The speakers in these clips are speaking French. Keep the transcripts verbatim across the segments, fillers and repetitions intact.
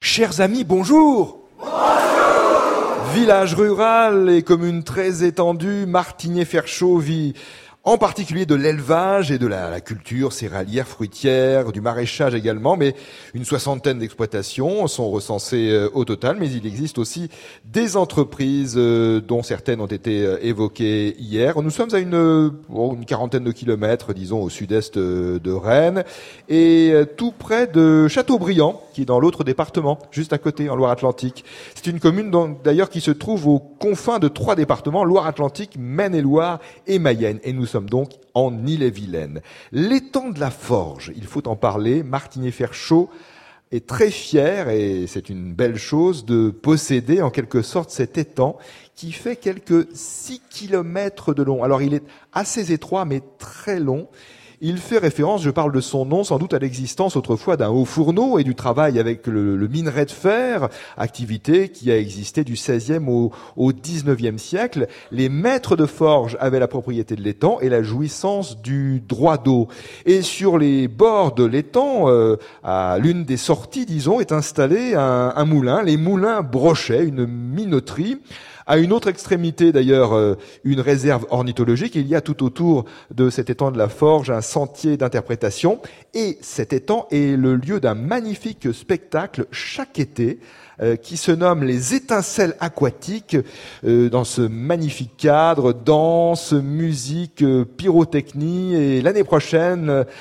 Chers amis, bonjour. Bonjour. Village rural et commune très étendue, Martigné-Ferchaud vit en particulier de l'élevage et de la, la culture céréalière, fruitière, du maraîchage également, mais une soixantaine d'exploitations sont recensées euh, au total, mais il existe aussi des entreprises euh, dont certaines ont été euh, évoquées hier. Nous sommes à une, euh, une quarantaine de kilomètres, disons, au sud-est euh, de Rennes, et euh, tout près de Châteaubriand, qui est dans l'autre département, juste à côté, en Loire-Atlantique. C'est une commune dont, d'ailleurs qui se trouve aux confins de trois départements, Loire-Atlantique, Maine-et-Loire et Mayenne, et nous Nous sommes donc en Ille-et-Vilaine. L'étang de la Forge, il faut en parler, Martigné-Ferchaud est très fier, et c'est une belle chose, de posséder en quelque sorte cet étang qui fait quelques six kilomètres de long. Alors il est assez étroit mais très long. Il fait référence, je parle de son nom, sans doute à l'existence autrefois d'un haut fourneau et du travail avec le, le minerai de fer, activité qui a existé du seizième au, au dix-neuvième siècle. Les maîtres de forge avaient la propriété de l'étang et la jouissance du droit d'eau. Et sur les bords de l'étang, euh, à l'une des sorties, disons, est installé un, un moulin, les moulins Brochet, une minoterie. À une autre extrémité, d'ailleurs, euh, une réserve ornithologique. Il y a tout autour de cet étang de la Forge un sentier d'interprétation. Et cet étang est le lieu d'un magnifique spectacle chaque été euh, qui se nomme les étincelles aquatiques. Euh, dans ce magnifique cadre, danse, musique, euh, pyrotechnie. Et l'année prochaine, euh,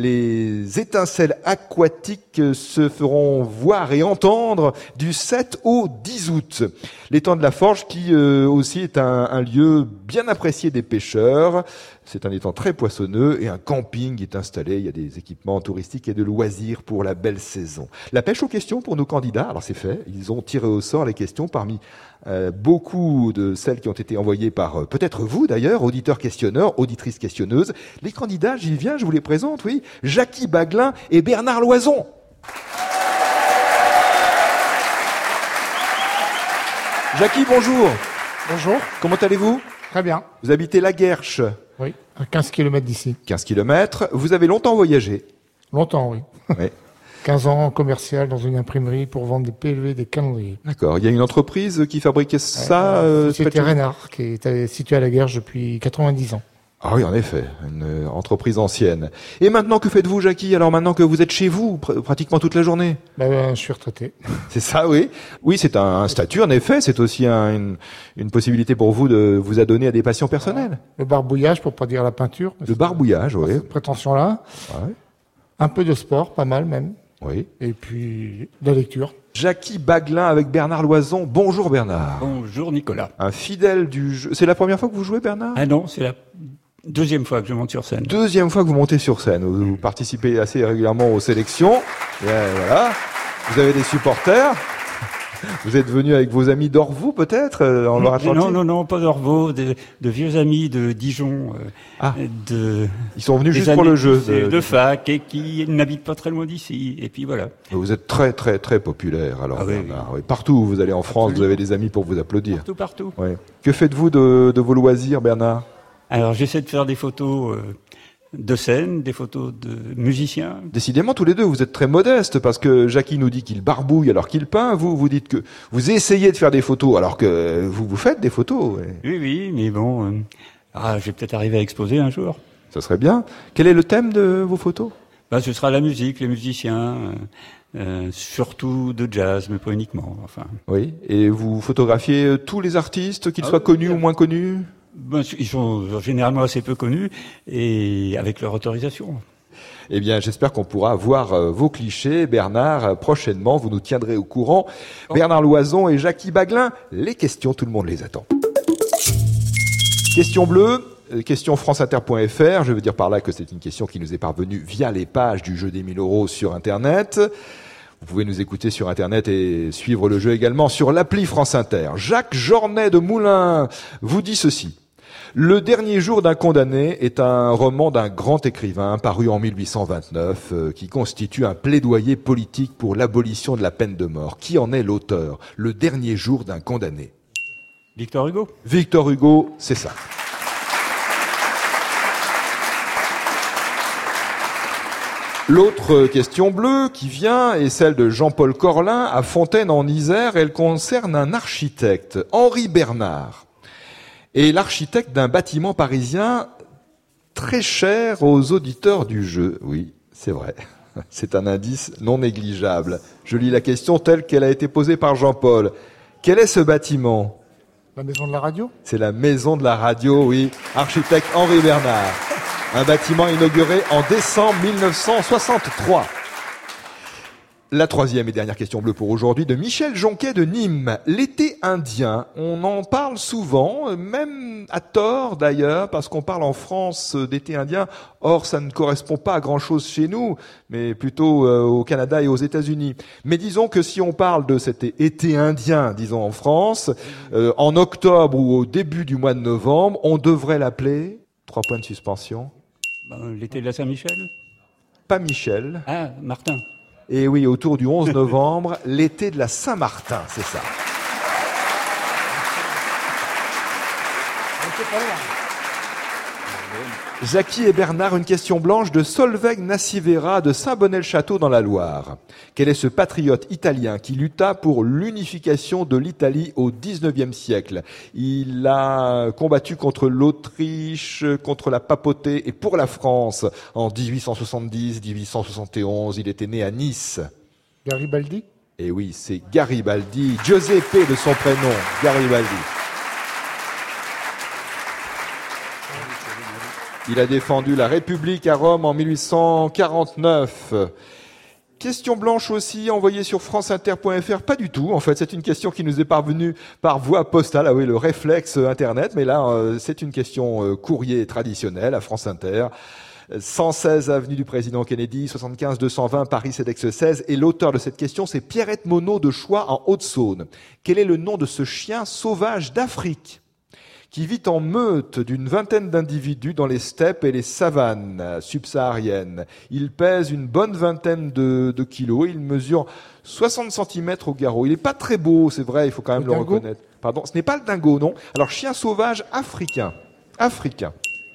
les étincelles aquatiques se feront voir et entendre du sept au dix août. L'étang de la Forge qui euh, aussi est un, un lieu bien apprécié des pêcheurs. C'est un étang très poissonneux et un camping est installé. Il y a des équipements touristiques et de loisirs pour la belle saison. La pêche aux questions pour nos candidats, alors c'est fait. Ils ont tiré au sort les questions parmi euh, beaucoup de celles qui ont été envoyées par euh, peut-être vous d'ailleurs, auditeurs questionneurs, auditrices questionneuses. Les candidats, j'y viens, je vous les présente, oui. Jackie Baglin et Bernard Loison. Jackie, bonjour. Bonjour. Comment allez-vous ? Très bien. Vous habitez La Guerche. Oui, à quinze kilomètres d'ici. quinze kilomètres. Vous avez longtemps voyagé ? Longtemps, oui. Oui. quinze ans en commercial dans une imprimerie pour vendre des P L V, des calendriers. D'accord. Il y a une entreprise qui fabriquait ça euh, euh, C'était Reynard, qui est situé à La Guerche depuis quatre-vingt-dix ans. Ah oui, en effet, une euh, entreprise ancienne. Et maintenant, que faites-vous, Jackie ? Alors maintenant que vous êtes chez vous, pr- pratiquement toute la journée ? Ben, ben, je suis retraité. C'est ça, oui. Oui, c'est un, un statut, en effet. C'est aussi un, une, une possibilité pour vous de vous adonner à des passions personnelles. Le barbouillage, pour pas dire la peinture. Le barbouillage, oui. Cette prétention-là. Ouais. Un peu de sport, pas mal même. Oui. Et puis, de la lecture. Jackie Baglin avec Bernard Loison. Bonjour Bernard. Bonjour Nicolas. Un fidèle du jeu. C'est la première fois que vous jouez, Bernard ? Ah non, c'est la deuxième fois que je monte sur scène. Deuxième fois que vous montez sur scène. Vous, vous participez assez régulièrement aux sélections. Et voilà. Vous avez des supporters. Vous êtes venu avec vos amis d'Orvaux, peut-être, en Loire-Atlantique ? Non, non, non, pas d'Orvaux, de, de vieux amis de Dijon. Euh, ah. de, Ils sont venus juste pour le jeu. De, de fac et qui n'habitent pas très loin d'ici. Et puis voilà. Vous êtes très, très, très populaire, alors, ah, oui, Bernard. Oui. Partout où vous allez en France, Absolument. Vous avez des amis pour vous applaudir. Partout, partout. Oui. Que faites-vous de, de vos loisirs, Bernard ? Alors, j'essaie de faire des photos euh, de scène, des photos de musiciens. Décidément, tous les deux, vous êtes très modestes, parce que Jackie nous dit qu'il barbouille alors qu'il peint. Vous, vous dites que vous essayez de faire des photos alors que vous, vous faites des photos. Oui, oui, oui mais bon, euh, ah, je vais peut-être arriver à exposer un jour. Ça serait bien. Quel est le thème de vos photos ? Bah, ce sera la musique, les musiciens, euh, euh, surtout de jazz, mais pas uniquement. Enfin. Oui, et vous photographiez tous les artistes, qu'ils ah, soient oui, connus oui. ou moins connus ? Ben, ils sont généralement assez peu connus et avec leur autorisation. Eh bien, j'espère qu'on pourra voir euh, vos clichés, Bernard, euh, prochainement. Vous nous tiendrez au courant. Oh. Bernard Loison et Jackie Baglin, les questions, tout le monde les attend. Question bleue, euh, question franceinter point f r. Je veux dire par là que c'est une question qui nous est parvenue via les pages du jeu des mille euros sur Internet. Vous pouvez nous écouter sur Internet et suivre le jeu également sur l'appli France Inter. Jacques Jornet de Moulins vous dit ceci. Le dernier jour d'un condamné est un roman d'un grand écrivain paru en mille huit cent vingt-neuf euh, qui constitue un plaidoyer politique pour l'abolition de la peine de mort. Qui en est l'auteur ? Le dernier jour d'un condamné. Victor Hugo. Victor Hugo, c'est ça. L'autre question bleue qui vient est celle de Jean-Paul Corlin à Fontaine en Isère. Elle concerne un architecte, Henri Bernard, et l'architecte d'un bâtiment parisien très cher aux auditeurs du jeu. Oui, c'est vrai. C'est un indice non négligeable. Je lis la question telle qu'elle a été posée par Jean-Paul. Quel est ce bâtiment ? La maison de la radio ? C'est la maison de la radio, oui. Architecte Henri Bernard. Un bâtiment inauguré en décembre mille neuf cent soixante-trois. La troisième et dernière question bleue pour aujourd'hui de Michel Jonquet de Nîmes. L'été indien, on en parle souvent, même à tort d'ailleurs, parce qu'on parle en France d'été indien. Or, ça ne correspond pas à grand-chose chez nous, mais plutôt euh, au Canada et aux États-Unis. Mais disons que si on parle de cet été indien, disons en France, euh, en octobre ou au début du mois de novembre, on devrait l'appeler, trois points de suspension. Ben, l'été de la Saint-Michel ? Pas Michel. Ah, Martin. Et oui, autour du onze novembre, l'été de la Saint-Martin, c'est ça. Jackie et Bernard, une question blanche de Solveig Nassivera de Saint-Bonnet-le-Château dans la Loire. Quel est ce patriote italien qui lutta pour l'unification de l'Italie au dix-neuvième siècle ? Il a combattu contre l'Autriche, contre la papauté et pour la France en dix-huit cent soixante-dix, dix-huit cent soixante et onze. Il était né à Nice. Garibaldi ? Et oui, c'est Garibaldi, Giuseppe de son prénom, Garibaldi. Il a défendu la République à Rome en mille huit cent quarante-neuf. Question blanche aussi, envoyée sur franceinter point f r. Pas du tout, en fait, c'est une question qui nous est parvenue par voie postale. Ah oui, le réflexe Internet, mais là, euh, c'est une question euh, courrier traditionnelle à France Inter. cent seize avenue du Président Kennedy, soixante-quinze deux cent vingt Paris Cedex seize. Et l'auteur de cette question, c'est Pierrette Monod de Choix en Haute-Saône. Quel est le nom de ce chien sauvage d'Afrique qui vit en meute d'une vingtaine d'individus dans les steppes et les savanes subsahariennes? Il pèse une bonne vingtaine de, de kilos. Il mesure soixante centimètres au garrot. Il n'est pas très beau, c'est vrai, il faut quand même le, le reconnaître. Pardon, ce n'est pas le dingo, non. Alors, chien sauvage africain. Africain.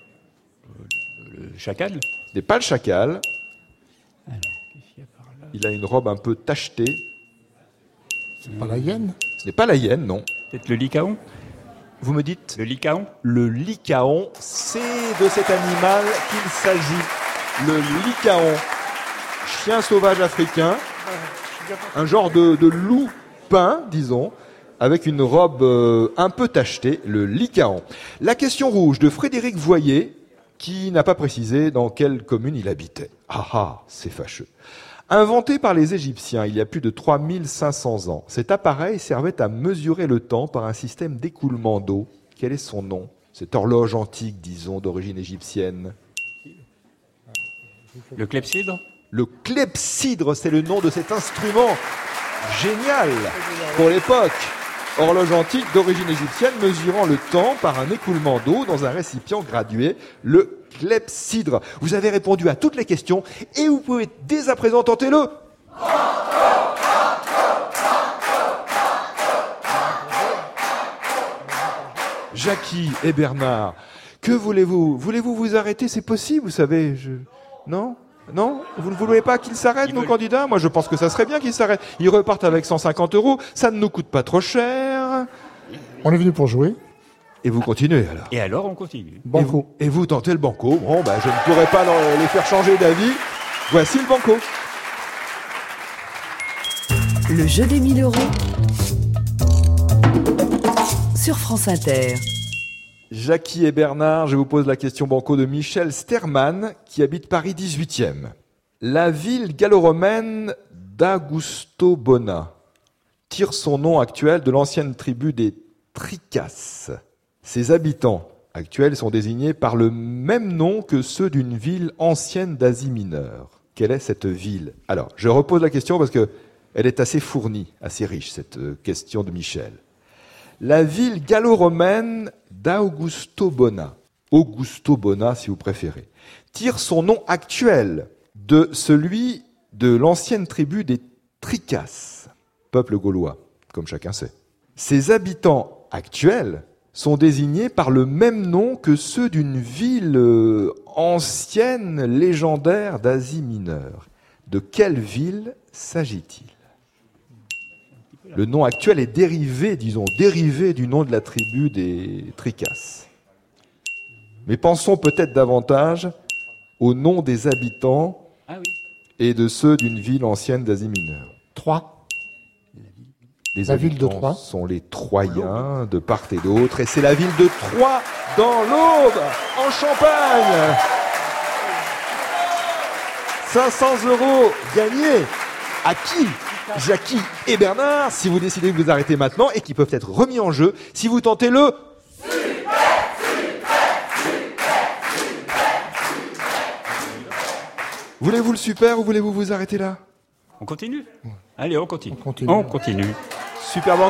Le chacal ? Ce n'est pas le chacal. Alors, qu'est-ce qu'il y a par là ? Il a une robe un peu tachetée. C'est pas la hyène ? Ce n'est pas la hyène, non. Peut-être le lycaon ? Vous me dites ? Le lycaon ? Le lycaon, c'est de cet animal qu'il s'agit. Le lycaon, chien sauvage africain, un genre de, de loup peint, disons, avec une robe euh, un peu tachetée, le lycaon. La question rouge de Frédéric Voyer, qui n'a pas précisé dans quelle commune il habitait. Ah ah, c'est fâcheux. Inventé par les Égyptiens il y a plus de trois mille cinq cents ans, cet appareil servait à mesurer le temps par un système d'écoulement d'eau. Quel est son nom ? Cette horloge antique, disons, d'origine égyptienne. Le clepsydre ? Le clepsydre, c'est le nom de cet instrument génial pour l'époque. Horloge antique d'origine égyptienne mesurant le temps par un écoulement d'eau dans un récipient gradué, le clepsydre. Vous avez répondu à toutes les questions et vous pouvez dès à présent tenter le... Jackie et Bernard, que voulez-vous ? Voulez-vous vous arrêter ? C'est possible, vous savez. Je... Non ? Non ? Vous ne voulez pas qu'ils s'arrêtent, nos candidats ? Moi, je pense que ça serait bien qu'ils s'arrêtent. Ils repartent avec cent cinquante euros. Ça ne nous coûte pas trop cher. On est venu pour jouer. Et vous continuez, alors ? Et alors, on continue. Et Banco. vous, et vous tentez le banco. Bon, ben, je ne pourrais pas leur- les faire changer d'avis. Voici le banco. Le jeu des mille euros sur France Inter. Jackie et Bernard, je vous pose la question banco de Michel Sterman, qui habite Paris dix-huitième. La ville gallo-romaine d'Augustobona tire son nom actuel de l'ancienne tribu des Tricasses. Ses habitants actuels sont désignés par le même nom que ceux d'une ville ancienne d'Asie mineure. Quelle est cette ville ? Alors, je repose la question parce que elle est assez fournie, assez riche, cette question de Michel. La ville gallo-romaine d'Augustobona, Augustobona si vous préférez, tire son nom actuel de celui de l'ancienne tribu des Tricasses, peuple gaulois, comme chacun sait. Ses habitants actuels sont désignés par le même nom que ceux d'une ville euh, ancienne, légendaire d'Asie mineure. De quelle ville s'agit-il ? Le nom actuel est dérivé, disons, dérivé du nom de la tribu des Tricasses. Mais pensons peut-être davantage au nom des habitants Ah oui. et de ceux d'une ville ancienne d'Asie mineure. Troyes. Les La ville de habitants Troyes. sont les Troyens de part et d'autre, et c'est la ville de Troyes dans l'Aube, en Champagne. cinq cents euros gagnés. À qui ? Jackie et Bernard, si vous décidez de vous arrêter maintenant, et qui peuvent être remis en jeu si vous tentez le... Voulez-vous le super ou voulez-vous vous arrêter là ? On continue ? Allez, on continue. On continue. On continue. Super Banco ?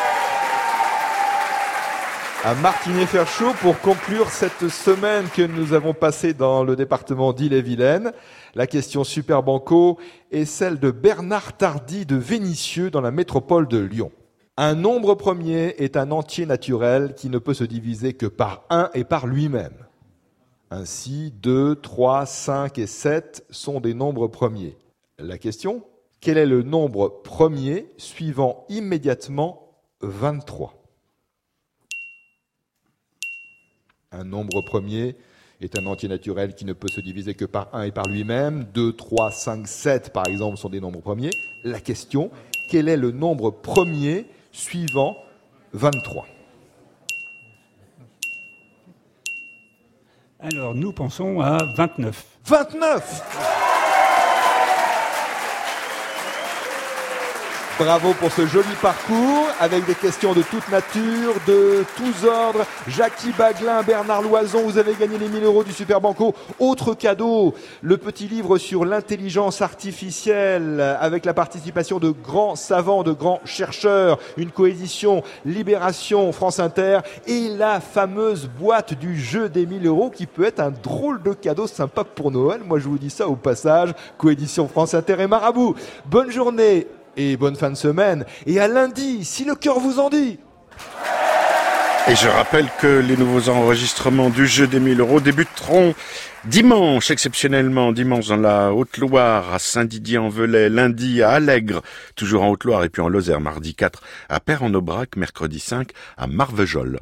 À Martinet-Ferchaud pour conclure cette semaine que nous avons passée dans le département d'Ille-et-Vilaine. La question Super Banco est celle de Bernard Tardy de Vénissieux dans la métropole de Lyon. Un nombre premier est un entier naturel qui ne peut se diviser que par un et par lui-même. Ainsi, deux, trois, cinq et sept sont des nombres premiers. La question, quel est le nombre premier suivant immédiatement vingt-trois ? Un nombre premier est un entier naturel qui ne peut se diviser que par un et par lui-même. deux, trois, cinq, sept, par exemple, sont des nombres premiers. La question, quel est le nombre premier suivant vingt-trois ? Alors, nous pensons à vingt-neuf. vingt-neuf ! Bravo pour ce joli parcours, avec des questions de toute nature, de tous ordres. Jackie Baglin, Bernard Loison, vous avez gagné les mille euros du Super Banco. Autre cadeau, le petit livre sur l'intelligence artificielle, avec la participation de grands savants, de grands chercheurs, une coédition Libération France Inter, et la fameuse boîte du jeu des mille euros, qui peut être un drôle de cadeau sympa pour Noël. Moi, je vous dis ça au passage, coédition France Inter et Marabout. Bonne journée et bonne fin de semaine, et à lundi, si le cœur vous en dit. Et je rappelle que les nouveaux enregistrements du jeu des mille euros débuteront dimanche, exceptionnellement, dimanche dans la Haute-Loire, à Saint-Didier-en-Velay, lundi à Allègre, toujours en Haute-Loire, et puis en Lozère, mardi quatre à Paire-en-Aubrac, mercredi cinq à Marvejols.